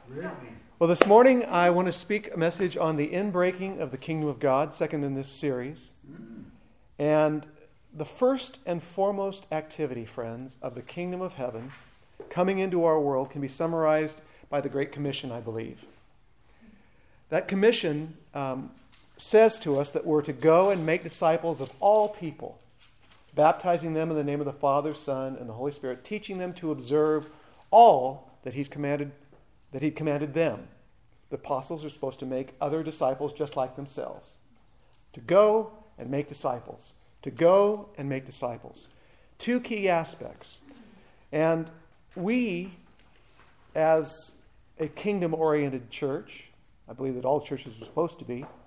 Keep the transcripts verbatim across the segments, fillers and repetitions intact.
Well, this morning I want to speak a message on the inbreaking of the kingdom of God, second in this series. And the first and foremost activity, friends, of the kingdom of heaven coming into our world can be summarized by the Great Commission, I believe. That commission um, says to us that we're to go and make disciples of all people, baptizing them in the name of the Father, Son, and the Holy Spirit, teaching them to observe all that He's commanded, that He commanded them. The apostles are supposed to make other disciples just like themselves. To go and make disciples. To go and make disciples. Two key aspects. And we, as a kingdom-oriented church, I believe that all churches are supposed to be,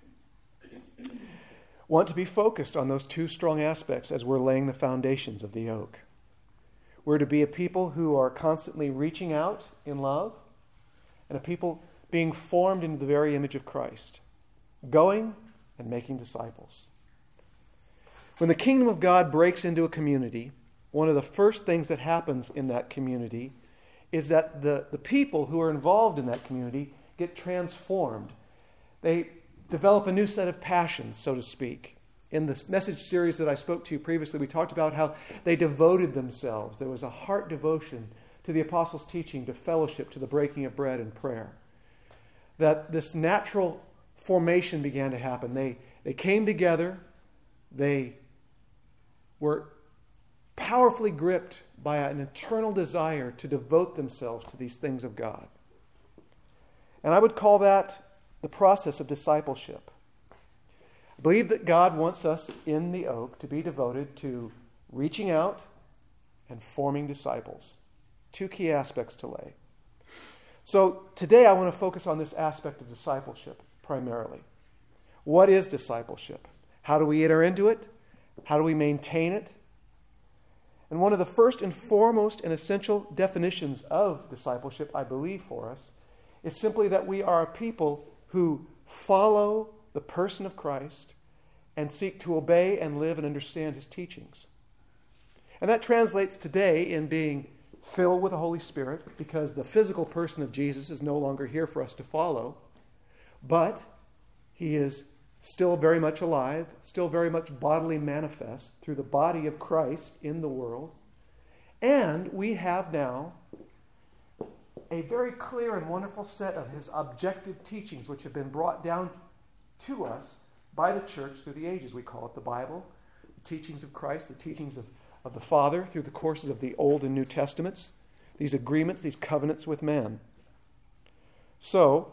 want to be focused on those two strong aspects as we're laying the foundations of the oak. We're to be a people who are constantly reaching out in love, and a people being formed into the very image of Christ, going and making disciples. When the kingdom of God breaks into a community, one of the first things that happens in that community is that the, the people who are involved in that community get transformed. They develop a new set of passions, so to speak. In this message series that I spoke to you previously, we talked about how they devoted themselves. There was a heart devotion to the apostles' teaching, to fellowship, to the breaking of bread and prayer. That this natural formation began to happen. They, they came together. They were powerfully gripped by an eternal desire to devote themselves to these things of God. And I would call that the process of discipleship. I believe that God wants us in the oak to be devoted to reaching out and forming disciples. Two key aspects to lay. So today I want to focus on this aspect of discipleship primarily. What is discipleship? How do we enter into it? How do we maintain it? And one of the first and foremost and essential definitions of discipleship, I believe for us, is simply that we are a people who follow the person of Christ and seek to obey and live and understand His teachings. And that translates today in being filled with the Holy Spirit, because the physical person of Jesus is no longer here for us to follow, but He is still very much alive, still very much bodily manifest through the body of Christ in the world. And we have now a very clear and wonderful set of His objective teachings which have been brought down to us by the church through the ages. We call it the Bible, the teachings of Christ, the teachings of, of the Father through the courses of the Old and New Testaments, these agreements, these covenants with man. So,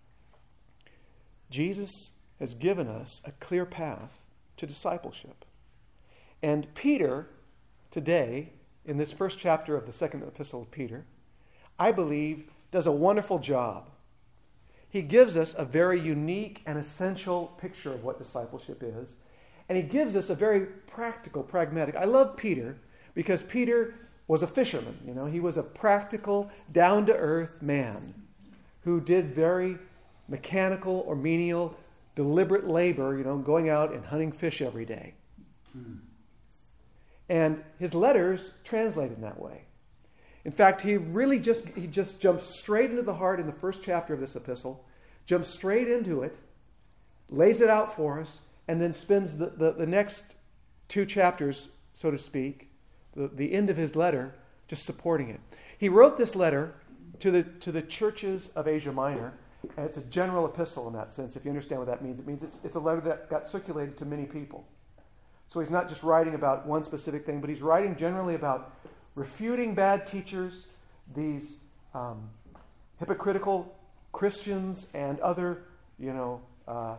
Jesus has given us a clear path to discipleship. And Peter, today, in this first chapter of the second epistle of Peter, I believe, does a wonderful job. He gives us a very unique and essential picture of what discipleship is. And he gives us a very practical, pragmatic. I love Peter because Peter was a fisherman. You know, he was a practical, down-to-earth man who did very mechanical or menial, deliberate labor, you know, going out and hunting fish every day. Hmm. And his letters translated in that way. In fact, he really just he just jumps straight into the heart in the first chapter of this epistle, jumps straight into it, lays it out for us, and then spends the, the, the next two chapters, so to speak, the, the end of his letter, just supporting it. He wrote this letter to the to the churches of Asia Minor, and it's a general epistle in that sense, if you understand what that means. It means it's, it's a letter that got circulated to many people. So he's not just writing about one specific thing, but he's writing generally about refuting bad teachers, these um, hypocritical Christians and other, you know, uh,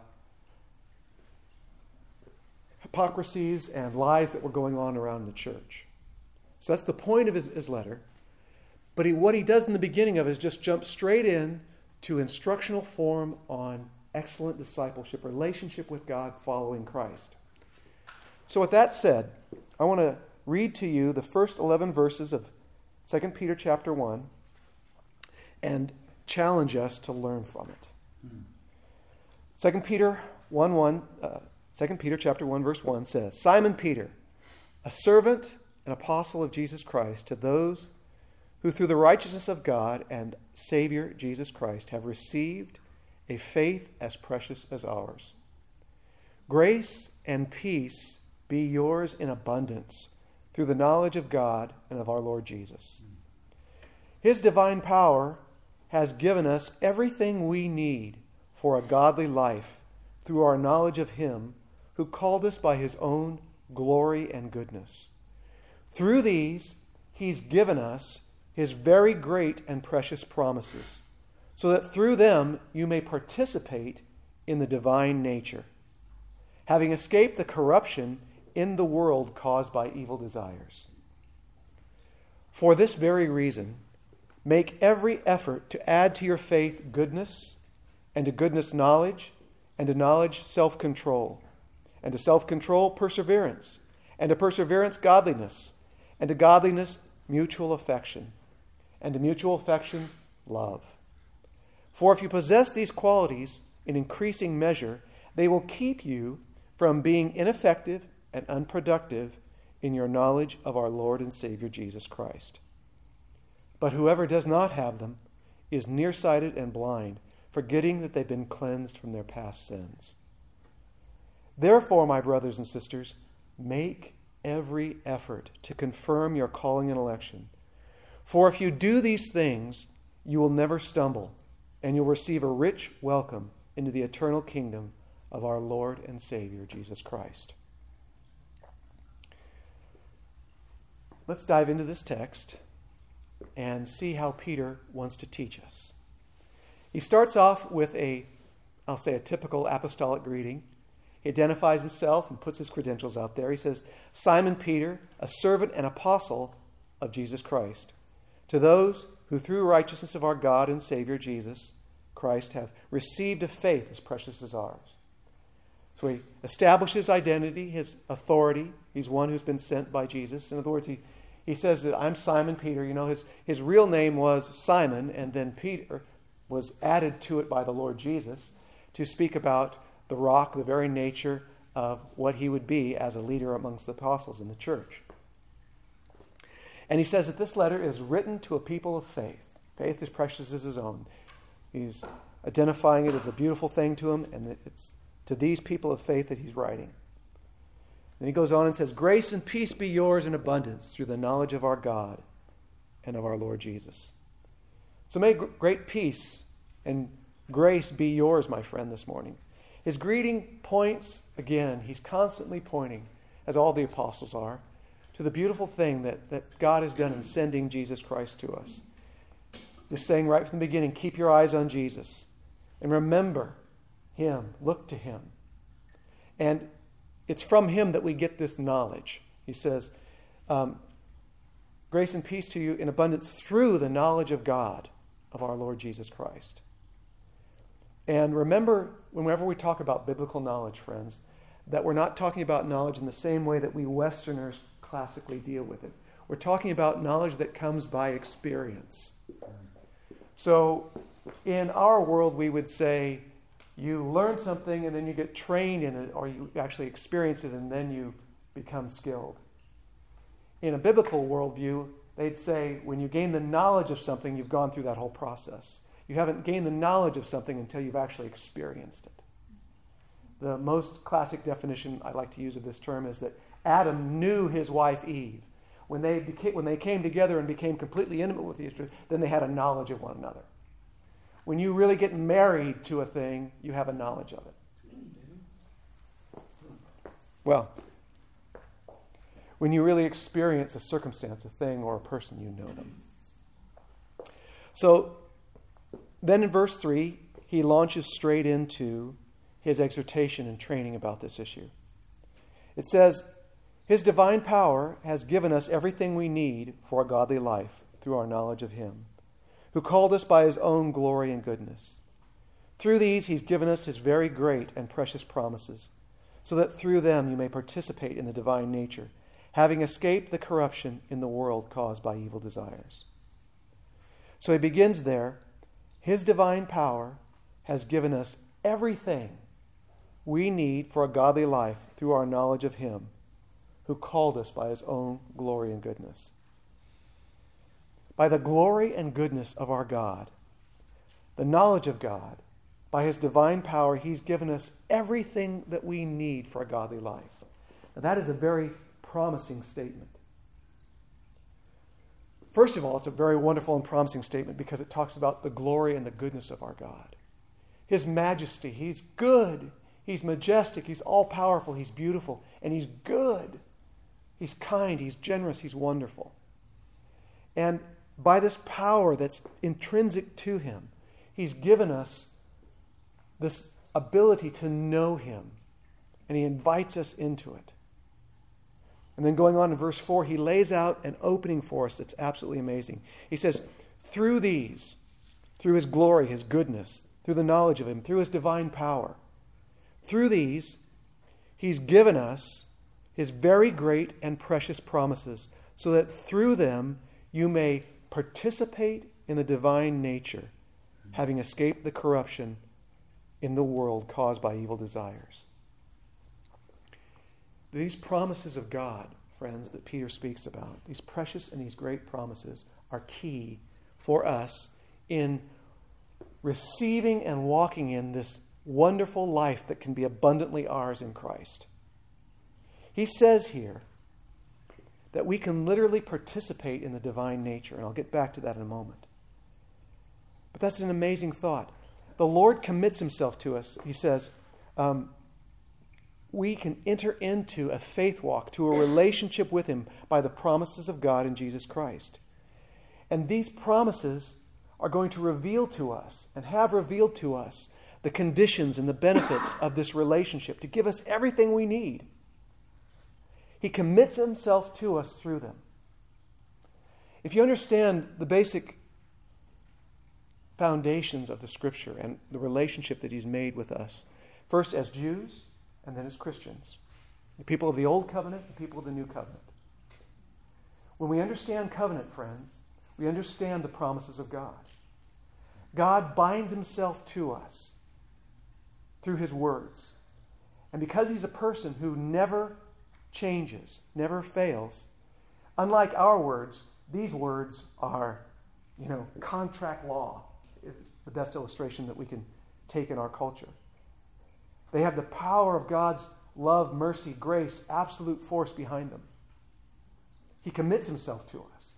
hypocrisies and lies that were going on around the church. So that's the point of his, his letter. But he, what he does in the beginning of it is just jump straight in to instructional form on excellent discipleship, relationship with God, following Christ. So with that said, I want to read to you the first eleven verses of Second Peter chapter one and challenge us to learn from it. Hmm. Second Peter one one, uh, Second Peter chapter one verse one says, Simon Peter, a servant and apostle of Jesus Christ, to those who through the righteousness of God and Savior Jesus Christ have received a faith as precious as ours. Grace and peace be yours in abundance through the knowledge of God and of our Lord Jesus. His divine power has given us everything we need for a godly life through our knowledge of Him who called us by His own glory and goodness. Through these, He's given us His very great and precious promises, so that through them you may participate in the divine nature, having escaped the corruption in the world caused by evil desires. For this very reason, make every effort to add to your faith goodness, and to goodness knowledge, and to knowledge self-control, and to self-control perseverance, and to perseverance godliness, and to godliness mutual affection, and to mutual affection love. For if you possess these qualities in increasing measure, they will keep you from being ineffective and unproductive in your knowledge of our Lord and Savior Jesus Christ. But whoever does not have them is nearsighted and blind, forgetting that they've been cleansed from their past sins. Therefore, my brothers and sisters, make every effort to confirm your calling and election. For if you do these things, you will never stumble, and you'll receive a rich welcome into the eternal kingdom of our Lord and Savior, Jesus Christ. Let's dive into this text and see how Peter wants to teach us. He starts off with a, I'll say, a typical apostolic greeting. He identifies himself and puts his credentials out there. He says, Simon Peter, a servant and apostle of Jesus Christ, to those who through righteousness of our God and Savior Jesus Christ have received a faith as precious as ours. So he establishes identity, his authority. He's one who's been sent by Jesus. In other words, he, he says that I'm Simon Peter. You know, his, his real name was Simon, and then Peter was added to it by the Lord Jesus to speak about the rock, the very nature of what he would be as a leader amongst the apostles in the church. And he says that this letter is written to a people of faith. Faith as precious as his own. He's identifying it as a beautiful thing to him, and it's to these people of faith that he's writing. Then he goes on and says, grace and peace be yours in abundance through the knowledge of our God and of our Lord Jesus. So may great peace and grace be yours, my friend, this morning. His greeting points, again, he's constantly pointing, as all the apostles are, to the beautiful thing that, that God has done in sending Jesus Christ to us. Just saying right from the beginning, keep your eyes on Jesus. And remember Him. Look to Him. And it's from Him that we get this knowledge. He says, um, grace and peace to you in abundance through the knowledge of God, of our Lord Jesus Christ. And remember, whenever we talk about biblical knowledge, friends, that we're not talking about knowledge in the same way that we Westerners classically deal with it. We're talking about knowledge that comes by experience. So in our world, we would say you learn something and then you get trained in it, or you actually experience it and then you become skilled. In a biblical worldview, they'd say when you gain the knowledge of something, you've gone through that whole process. You haven't gained the knowledge of something until you've actually experienced it. The most classic definition I like to use of this term is that Adam knew his wife Eve. When they became, when they came together and became completely intimate with each other, then they had a knowledge of one another. When you really get married to a thing, you have a knowledge of it. Well, when you really experience a circumstance, a thing, or a person, you know them. So, then in verse three, he launches straight into his exhortation and training about this issue. It says, His divine power has given us everything we need for a godly life through our knowledge of Him, who called us by His own glory and goodness. Through these, He's given us His very great and precious promises, so that through them you may participate in the divine nature, having escaped the corruption in the world caused by evil desires. So he begins there. His divine power has given us everything we need for a godly life through our knowledge of Him, who called us by His own glory and goodness. by the glory and goodness of our God, the knowledge of God, by His divine power, He's given us everything that we need for a godly life. Now, that is a very promising statement. First of all, it's a very wonderful and promising statement because it talks about the glory and the goodness of our God. His majesty. He's good. He's majestic. He's all-powerful. He's beautiful. And He's good. He's kind. He's generous. He's wonderful. And by this power that's intrinsic to Him, He's given us this ability to know Him. And He invites us into it. And then going on in verse four, He lays out an opening for us that's absolutely amazing. He says, through these, through His glory, His goodness, through the knowledge of Him, through His divine power, through these, He's given us His very great and precious promises, so that through them you may participate in the divine nature, having escaped the corruption in the world caused by evil desires. These promises of God, friends, that Peter speaks about, these precious and these great promises, are key for us in receiving and walking in this wonderful life that can be abundantly ours in Christ. He says here that we can literally participate in the divine nature, and I'll get back to that in a moment. But that's an amazing thought. The Lord commits Himself to us. He says, um, we can enter into a faith walk, to a relationship with Him by the promises of God in Jesus Christ. And these promises are going to reveal to us, and have revealed to us, the conditions and the benefits of this relationship, to give us everything we need. He commits Himself to us through them. If you understand the basic foundations of the Scripture and the relationship that He's made with us, first as Jews, and then as Christians, the people of the Old Covenant, the people of the New Covenant. When we understand covenant, friends, we understand the promises of God. God binds Himself to us through His words. And because He's a person who never changes, never fails, unlike our words, these words are, you know, contract law. It's the best illustration that we can take in our culture. They have the power of God's love, mercy, grace, absolute force behind them. He commits Himself to us.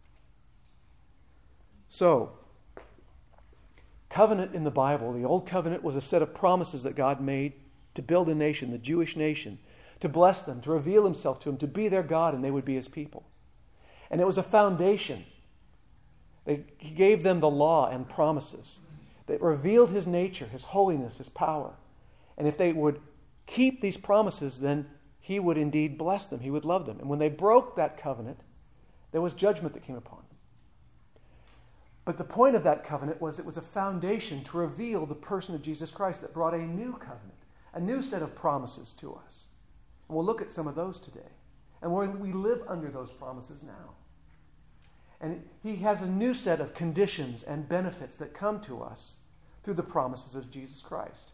So, covenant in the Bible, the Old Covenant was a set of promises that God made to build a nation, the Jewish nation, to bless them, to reveal Himself to them, to be their God, and they would be His people. And it was a foundation. They, he gave them the law and promises that revealed His nature, His holiness, His power. And if they would keep these promises, then He would indeed bless them. He would love them. And when they broke that covenant, there was judgment that came upon them. But the point of that covenant was it was a foundation to reveal the person of Jesus Christ that brought a new covenant, a new set of promises to us. And we'll look at some of those today. And we live under those promises now. And He has a new set of conditions and benefits that come to us through the promises of Jesus Christ.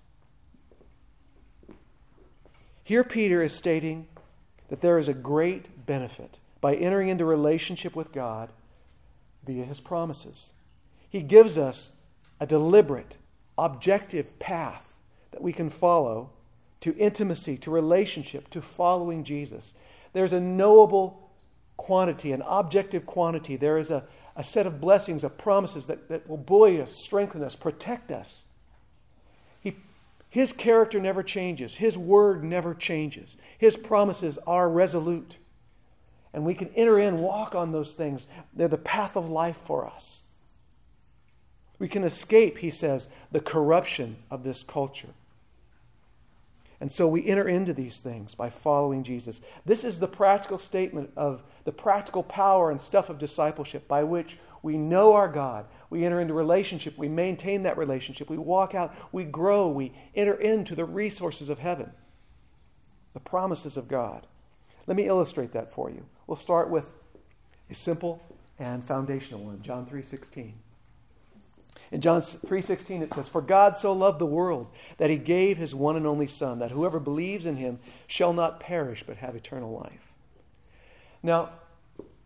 Here Peter is stating that there is a great benefit by entering into relationship with God via His promises. He gives us a deliberate, objective path that we can follow to intimacy, to relationship, to following Jesus. There's a knowable quantity, an objective quantity. There is a, a set of blessings, of promises that, that will buoy us, strengthen us, protect us. He, His character never changes. His word never changes. His promises are resolute. And we can enter in, walk on those things. They're the path of life for us. We can escape, he says, the corruption of this culture. And so we enter into these things by following Jesus. This is the practical statement of the practical power and stuff of discipleship by which we know our God. We enter into relationship. We maintain that relationship. We walk out. We grow. We enter into the resources of heaven. The promises of God. Let me illustrate that for you. We'll start with a simple and foundational one. John three sixteen. In John three sixteen it says, "For God so loved the world that He gave His one and only Son, that whoever believes in Him shall not perish but have eternal life." Now,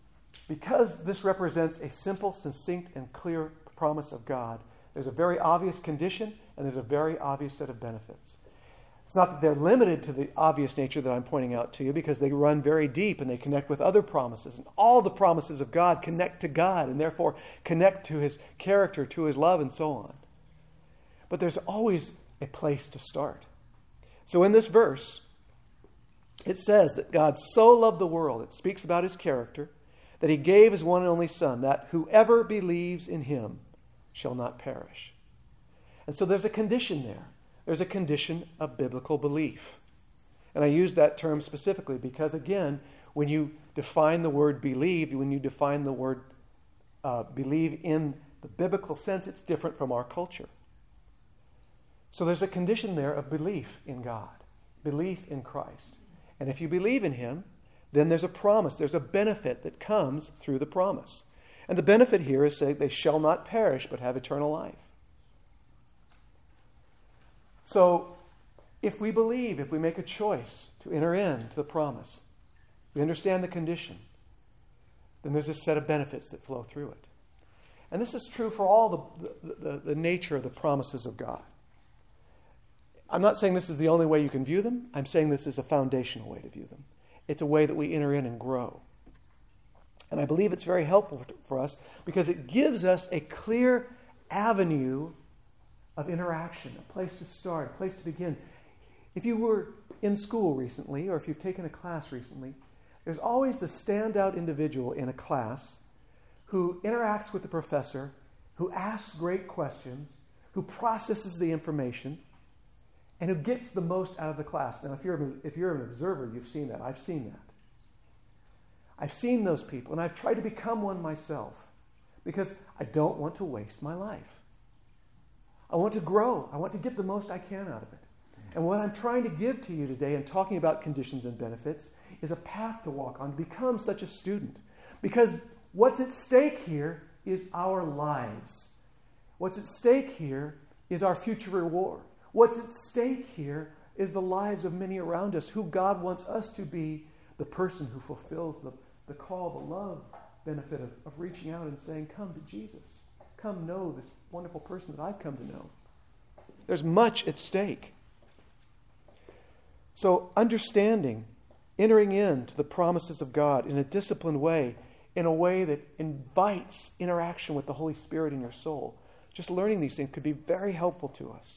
because this represents a simple, succinct, and clear promise of God, there's a very obvious condition and there's a very obvious set of benefits. It's not that they're limited to the obvious nature that I'm pointing out to you, because they run very deep and they connect with other promises. And all the promises of God connect to God and therefore connect to His character, to His love, and so on. But there's always a place to start. So in this verse, it says that God so loved the world, it speaks about His character, that He gave His one and only Son, that whoever believes in Him shall not perish. And so there's a condition there. There's a condition of biblical belief. And I use that term specifically because, again, when you define the word believe, when you define the word uh, believe in the biblical sense, it's different from our culture. So there's a condition there of belief in God, belief in Christ. And if you believe in Him, then there's a promise, there's a benefit that comes through the promise. And the benefit here is saying they shall not perish but have eternal life. So if we believe, if we make a choice to enter into the promise, we understand the condition, then there's a set of benefits that flow through it. And this is true for all the, the, the, the nature of the promises of God. I'm not saying this is the only way you can view them. I'm saying this is a foundational way to view them. It's a way that we enter in and grow. And I believe it's very helpful for us because it gives us a clear avenue of interaction, a place to start, a place to begin. If you were in school recently, or if you've taken a class recently, there's always the standout individual in a class who interacts with the professor, who asks great questions, who processes the information, and who gets the most out of the class. Now, if you're, if you're an observer, you've seen that. I've seen that. I've seen those people, and I've tried to become one myself because I don't want to waste my life. I want to grow. I want to get the most I can out of it. And what I'm trying to give to you today in talking about conditions and benefits is a path to walk on to become such a student. Because what's at stake here is our lives. What's at stake here is our future reward. What's at stake here is the lives of many around us, who God wants us to be the person who fulfills the, the call, the love benefit of, of reaching out and saying, come to Jesus. Come know this wonderful person that I've come to know. There's much at stake. So understanding, entering into the promises of God in a disciplined way, in a way that invites interaction with the Holy Spirit in your soul, just learning these things could be very helpful to us.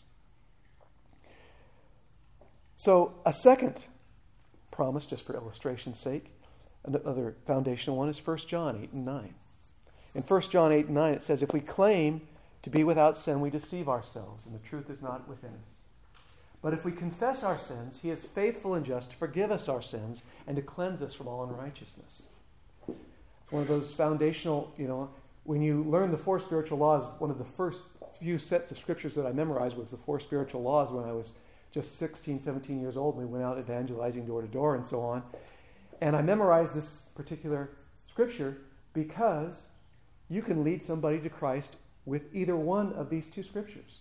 So a second promise, just for illustration's sake, another foundational one is First John eight and nine. In First John eight and nine it says, if we claim to be without sin, we deceive ourselves, and the truth is not within us. But if we confess our sins, He is faithful and just to forgive us our sins and to cleanse us from all unrighteousness. It's one of those foundational, you know, when you learn the four spiritual laws, one of the first few sets of scriptures that I memorized was the four spiritual laws when I was just sixteen, seventeen years old. We went out evangelizing door to door and so on. And I memorized this particular scripture because you can lead somebody to Christ with either one of these two scriptures.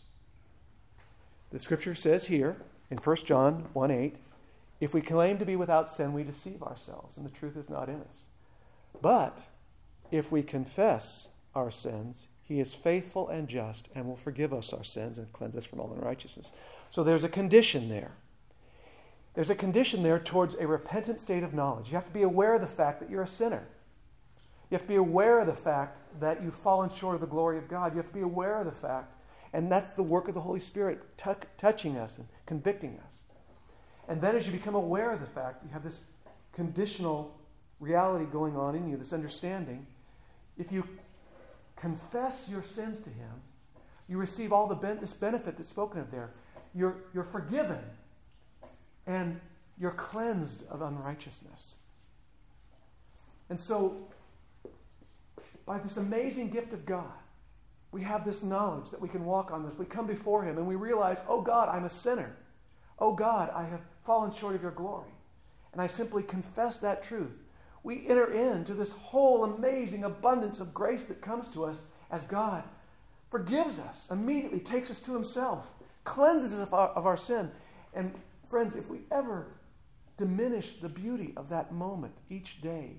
The scripture says here in First John one eight, if we claim to be without sin, we deceive ourselves, and the truth is not in us. But if we confess our sins, He is faithful and just and will forgive us our sins and cleanse us from all unrighteousness. So there's a condition there. There's a condition there towards a repentant state of knowledge. You have to be aware of the fact that you're a sinner. You have to be aware of the fact that you've fallen short of the glory of God. You have to be aware of the fact, and that's the work of the Holy Spirit t- touching us and convicting us. And then as you become aware of the fact, you have this conditional reality going on in you, this understanding. If you confess your sins to Him, you receive all the ben- this benefit that's spoken of there. You're, you're forgiven, and you're cleansed of unrighteousness. And so, by this amazing gift of God, we have this knowledge that we can walk on this. We come before Him and we realize, oh God, I'm a sinner. Oh God, I have fallen short of your glory. And I simply confess that truth. We enter into this whole amazing abundance of grace that comes to us as God forgives us, immediately takes us to Himself, cleanses us of our, of our sin. And friends, if we ever diminish the beauty of that moment each day,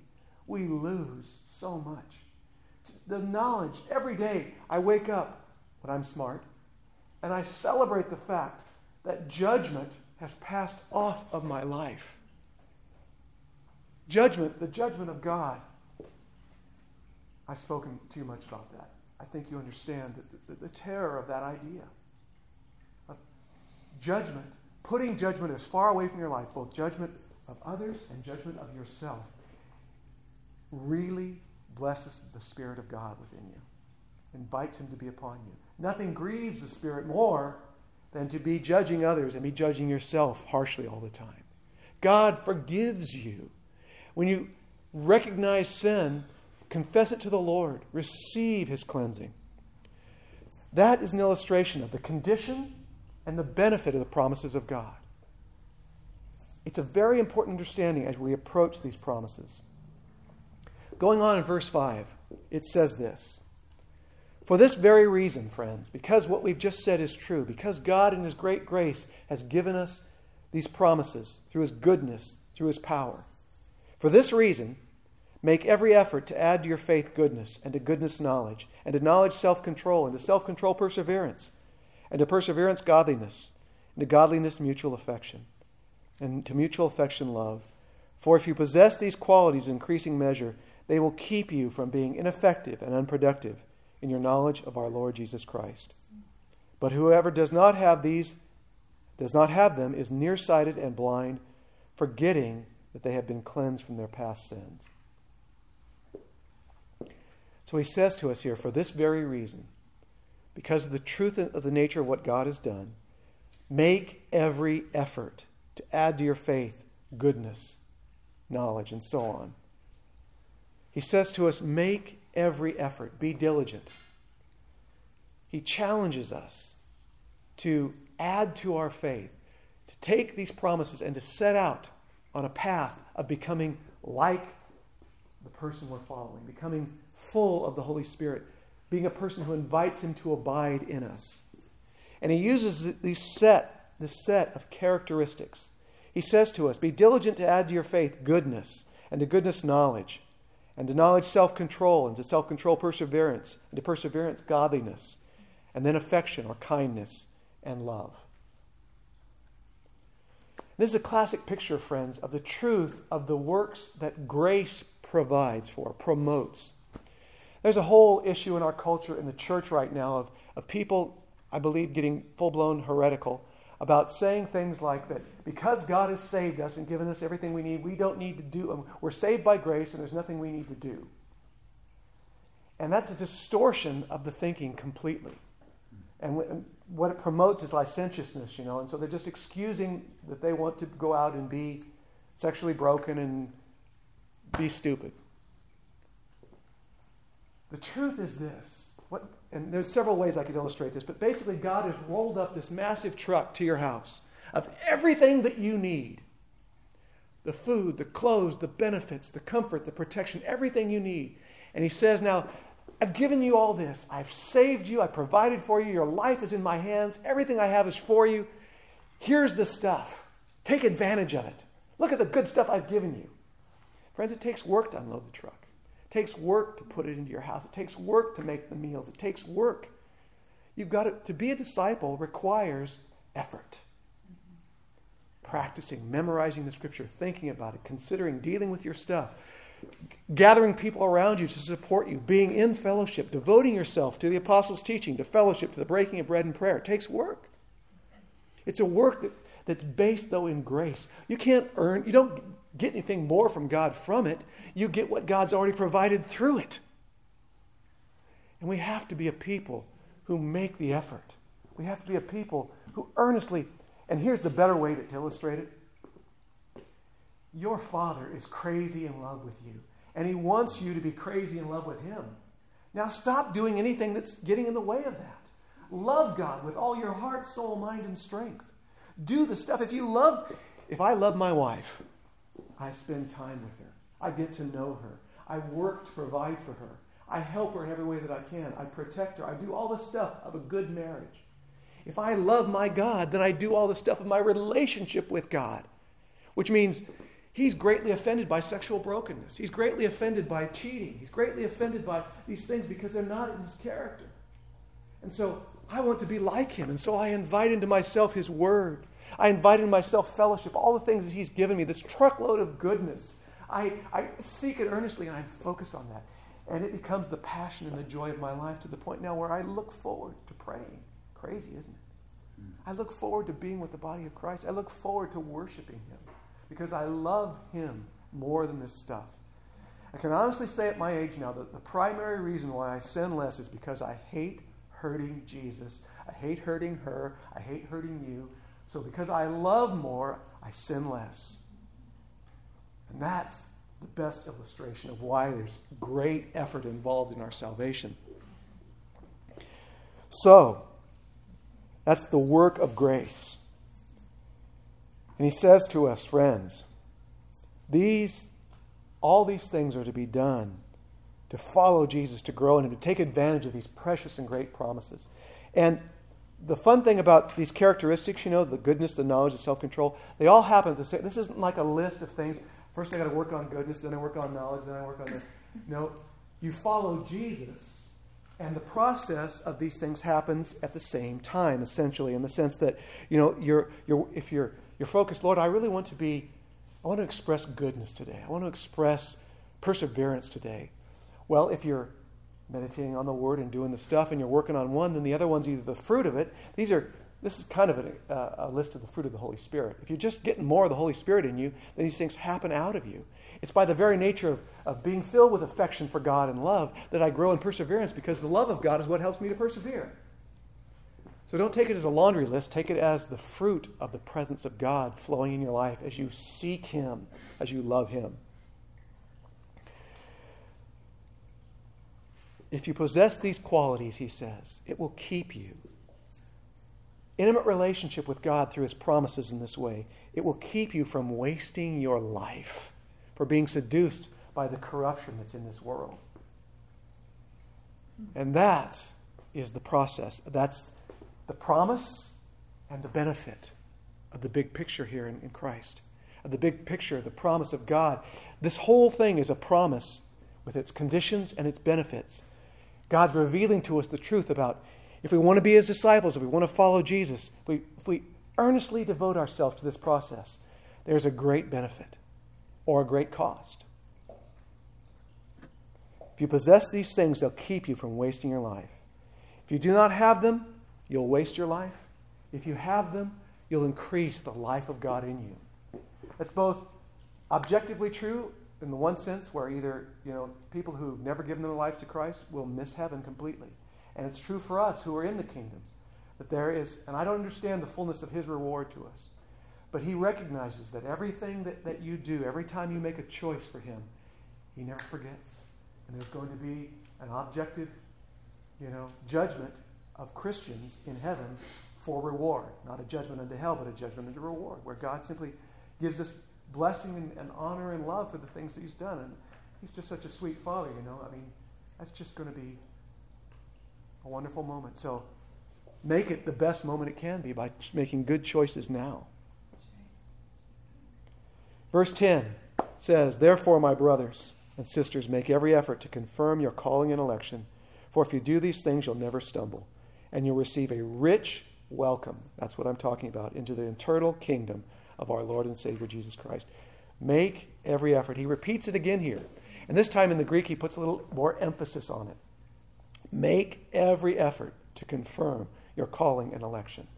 we lose so much. The knowledge, every day I wake up when I'm smart, and I celebrate the fact that judgment has passed off of my life. Judgment, the judgment of God. I've spoken too much about that. I think you understand the, the, the terror of that idea. Of judgment, putting judgment as far away from your life, both judgment of others and judgment of yourself, really blesses the Spirit of God within you, invites Him to be upon you. Nothing grieves the Spirit more than to be judging others and be judging yourself harshly all the time. God forgives you. When you recognize sin, confess it to the Lord. Receive His cleansing. That is an illustration of the condition and the benefit of the promises of God. It's a very important understanding as we approach these promises. Going on in verse five, it says this. For this very reason, friends, because what we've just said is true, because God in His great grace has given us these promises through His goodness, through His power. For this reason, make every effort to add to your faith goodness, and to goodness knowledge, and to knowledge self-control, and to self-control perseverance, and to perseverance godliness, and to godliness mutual affection, and to mutual affection love. For if you possess these qualities in increasing measure, they will keep you from being ineffective and unproductive in your knowledge of our Lord Jesus Christ. But whoever does not have these, does not have them, is nearsighted and blind, forgetting that they have been cleansed from their past sins. So he says to us here, for this very reason, because of the truth of the nature of what God has done, make every effort to add to your faith goodness, knowledge, and so on. He says to us, make every effort, be diligent. He challenges us to add to our faith, to take these promises and to set out on a path of becoming like the person we're following, becoming full of the Holy Spirit, being a person who invites Him to abide in us. And he uses these set, this set of characteristics. He says to us, be diligent to add to your faith goodness, and to goodness knowledge, and to knowledge self-control, and to self-control perseverance, and to perseverance godliness, and then affection or kindness and love. This is a classic picture, friends, of the truth of the works that grace provides for, promotes. There's a whole issue in our culture, in the church right now, of, of people, I believe, getting full-blown heretical about saying things like that because God has saved us and given us everything we need, we don't need to do, we're saved by grace and there's nothing we need to do. And that's a distortion of the thinking completely. And what it promotes is licentiousness, you know, and so they're just excusing that they want to go out and be sexually broken and be stupid. The truth is this. What, and there's several ways I could illustrate this, but basically God has rolled up this massive truck to your house of everything that you need. The food, the clothes, the benefits, the comfort, the protection, everything you need. And He says, now, I've given you all this. I've saved you. I've provided for you. Your life is in my hands. Everything I have is for you. Here's the stuff. Take advantage of it. Look at the good stuff I've given you. Friends, it takes work to unload the truck. It takes work to put it into your house. It takes work to make the meals. It takes work. You've got to, to be a disciple requires effort. Practicing, memorizing the Scripture, thinking about it, considering, dealing with your stuff, gathering people around you to support you, being in fellowship, devoting yourself to the apostles' teaching, to fellowship, to the breaking of bread and prayer. It takes work. It's a work that, that's based, though, in grace. You can't earn, you don't get anything more from God from it. You get what God's already provided through it. And we have to be a people who make the effort. We have to be a people who earnestly, and here's the better way to illustrate it. Your Father is crazy in love with you, and He wants you to be crazy in love with Him. Now stop doing anything that's getting in the way of that. Love God with all your heart, soul, mind, and strength. Do the stuff. If you love, if I love my wife, I spend time with her. I get to know her. I work to provide for her. I help her in every way that I can. I protect her. I do all the stuff of a good marriage. If I love my God, then I do all the stuff of my relationship with God, which means He's greatly offended by sexual brokenness. He's greatly offended by cheating. He's greatly offended by these things because they're not in his character. And so I want to be like him. And so I invite into myself his word. I invite into myself fellowship, all the things that he's given me, this truckload of goodness. I, I seek it earnestly, and I'm focused on that. And it becomes the passion and the joy of my life to the point now where I look forward to praying. Crazy, isn't it? Mm. I look forward to being with the body of Christ. I look forward to worshiping him because I love him more than this stuff. I can honestly say at my age now that the primary reason why I sin less is because I hate hurting Jesus. I hate hurting her. I hate hurting you. So because I love more, I sin less. And that's the best illustration of why there's great effort involved in our salvation. So, that's the work of grace. And he says to us, friends, these, all these things are to be done to follow Jesus, to grow in him, to take advantage of these precious and great promises. And the fun thing about these characteristics, you know, the goodness, the knowledge, the self-control, they all happen at the same. This isn't like a list of things. First I got to work on goodness, then I work on knowledge, then I work on this. No, you follow Jesus, and the process of these things happens at the same time, essentially, in the sense that, you know, you're you're if you're you're focused, Lord, I really want to be, I want to express goodness today. I want to express perseverance today. Well, if you're meditating on the Word and doing the stuff, and you're working on one, then the other one's either the fruit of it. These are This is kind of a, uh, a list of the fruit of the Holy Spirit. If you're just getting more of the Holy Spirit in you, then these things happen out of you. It's by the very nature of, of being filled with affection for God and love that I grow in perseverance, because the love of God is what helps me to persevere. So don't take it as a laundry list. Take it as the fruit of the presence of God flowing in your life as you seek him, as you love him. If you possess these qualities, he says, it will keep you. Intimate relationship with God through his promises in this way, it will keep you from wasting your life, for being seduced by the corruption that's in this world. And that is the process. That's the promise and the benefit of the big picture here in, in Christ. Of the big picture, the promise of God. This whole thing is a promise with its conditions and its benefits. God's revealing to us the truth about if we want to be his disciples, if we want to follow Jesus, if we, if we earnestly devote ourselves to this process, there's a great benefit or a great cost. If you possess these things, they'll keep you from wasting your life. If you do not have them, you'll waste your life. If you have them, you'll increase the life of God in you. That's both objectively true in the one sense where either, you know, people who've never given their life to Christ will miss heaven completely. And it's true for us who are in the kingdom that there is, and I don't understand the fullness of his reward to us, but he recognizes that everything that, that you do, every time you make a choice for him, he never forgets. And there's going to be an objective, you know, judgment of Christians in heaven for reward. Not a judgment unto hell, but a judgment unto reward, where God simply gives us blessing and, and honor and love for the things that he's done. And he's just such a sweet father, you know. I mean, that's just going to be a wonderful moment. So make it the best moment it can be by making good choices now. Verse ten says, "Therefore, my brothers and sisters, make every effort to confirm your calling and election. For if you do these things, you'll never stumble. And you'll receive a rich welcome." That's what I'm talking about. "Into the eternal kingdom of our Lord and Savior Jesus Christ." Make every effort. He repeats it again here. And this time in the Greek, he puts a little more emphasis on it. Make every effort to confirm your calling and election.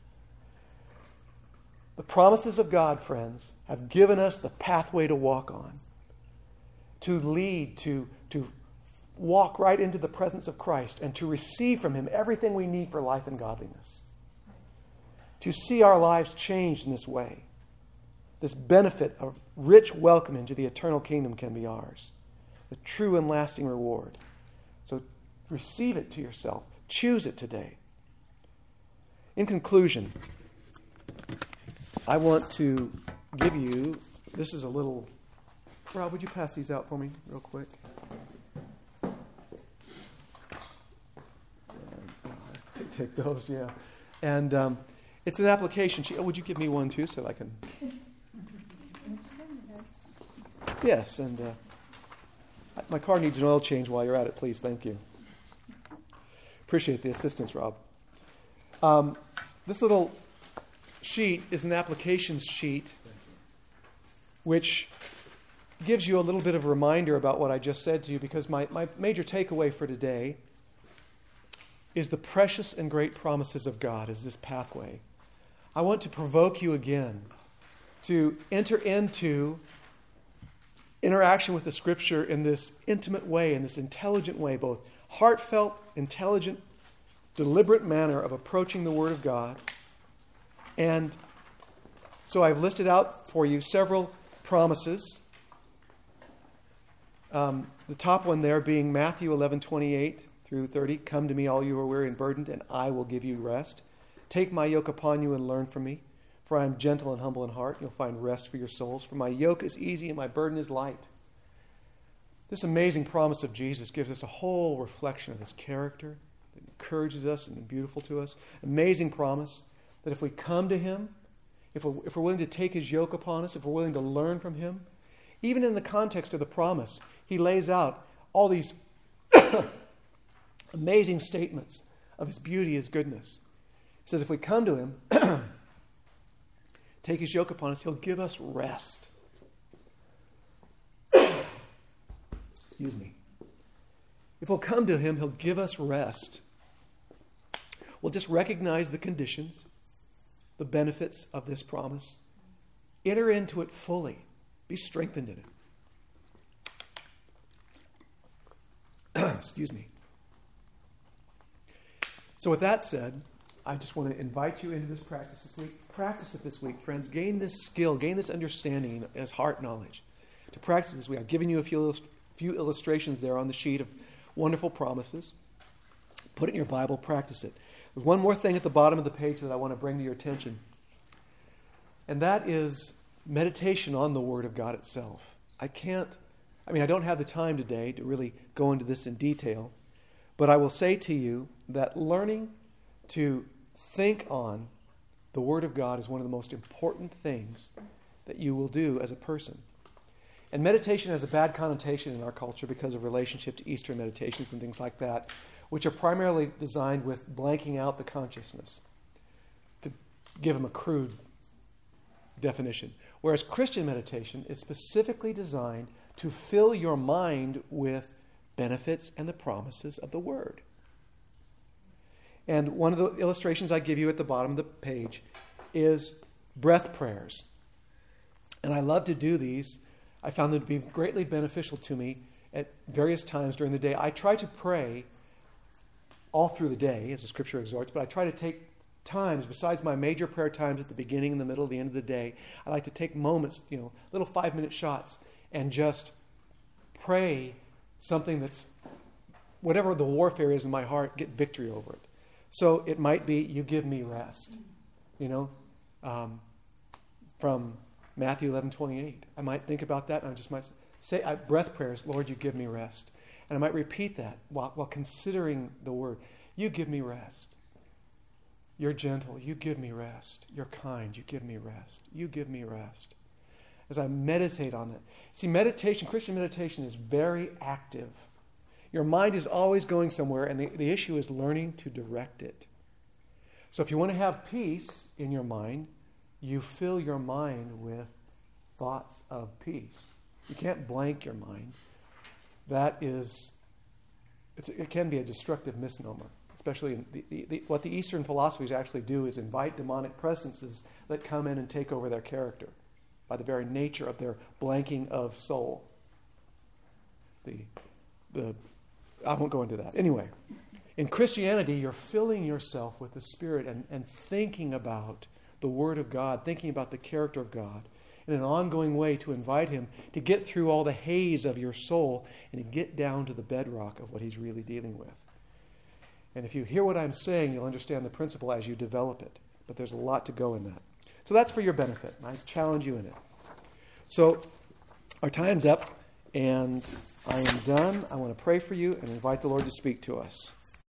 The promises of God, friends, have given us the pathway to walk on, to lead, to, to walk right into the presence of Christ and to receive from him everything we need for life and godliness. To see our lives changed in this way. This benefit of rich welcome into the eternal kingdom can be ours. The true and lasting reward. So receive it to yourself. Choose it today. In conclusion, I want to give you, this is a little, Rob, would you pass these out for me real quick? Take those, yeah. And um, it's an application sheet. Oh, would you give me one too so I can... Yes, and uh, my car needs an oil change while you're at it, please. Thank you. Appreciate the assistance, Rob. Um, this little sheet is an applications sheet which gives you a little bit of a reminder about what I just said to you, because my, my major takeaway for today is the precious and great promises of God as this pathway. I want to provoke you again to enter into interaction with the Scripture in this intimate way, in this intelligent way, both heartfelt, intelligent, deliberate manner of approaching the Word of God. And so I've listed out for you several promises. Um, the top one there being Matthew eleven twenty-eight through thirty. Come to me, all you who are weary and burdened, and I will give you rest. Take my yoke upon you and learn from me, for I am gentle and humble in heart. You'll find rest for your souls. For my yoke is easy and my burden is light. This amazing promise of Jesus gives us a whole reflection of his character that encourages us and is beautiful to us. Amazing promise that if we come to him, if we're, if we're willing to take his yoke upon us, if we're willing to learn from him, even in the context of the promise, he lays out all these amazing statements of his beauty, his goodness. He says if we come to him, take his yoke upon us, he'll give us rest. Excuse me. If we'll come to him, he'll give us rest. We'll just recognize the conditions, the benefits of this promise. Enter into it fully. Be strengthened in it. Excuse me. So with that said, I just want to invite you into this practice this week. Practice it this week, friends. Gain this skill, gain this understanding as heart knowledge. To practice this week, I've given you a few, illust- few illustrations there on the sheet of wonderful promises. Put it in your Bible, practice it. There's one more thing at the bottom of the page that I want to bring to your attention, and that is meditation on the Word of God itself. I can't, I mean, I don't have the time today to really go into this in detail, but I will say to you that learning to think on the Word of God is one of the most important things that you will do as a person. And meditation has a bad connotation in our culture because of relationship to Eastern meditations and things like that, which are primarily designed with blanking out the consciousness, to give them a crude definition. Whereas Christian meditation is specifically designed to fill your mind with benefits and the promises of the Word. And one of the illustrations I give you at the bottom of the page is breath prayers. And I love to do these. I found them to be greatly beneficial to me at various times during the day. I try to pray all through the day, as the Scripture exhorts, but I try to take times, besides my major prayer times at the beginning, in the middle, the end of the day, I like to take moments, you know, little five-minute shots, and just pray something that's, whatever the warfare is in my heart, get victory over it. So it might be, you give me rest, you know, um, from Matthew eleven twenty-eight. I might think about that, and I just might say, I, breath prayers, Lord, you give me rest. And I might repeat that while, while considering the Word. You give me rest. You're gentle. You give me rest. You're kind. You give me rest. You give me rest. As I meditate on that. See, meditation, Christian meditation is very active. Your mind is always going somewhere, and the, the issue is learning to direct it. So if you want to have peace in your mind, you fill your mind with thoughts of peace. You can't blank your mind. That is, it's, it can be a destructive misnomer. Especially in the, the, the, what the Eastern philosophies actually do is invite demonic presences that come in and take over their character by the very nature of their blanking of soul. The, the, I won't go into that. Anyway, in Christianity, you're filling yourself with the Spirit and, and thinking about the Word of God, thinking about the character of God in an ongoing way to invite Him to get through all the haze of your soul and to get down to the bedrock of what He's really dealing with. And if you hear what I'm saying, you'll understand the principle as you develop it. But there's a lot to go in that. So that's for your benefit. I challenge you in it. So our time's up, and I am done. I want to pray for you and invite the Lord to speak to us.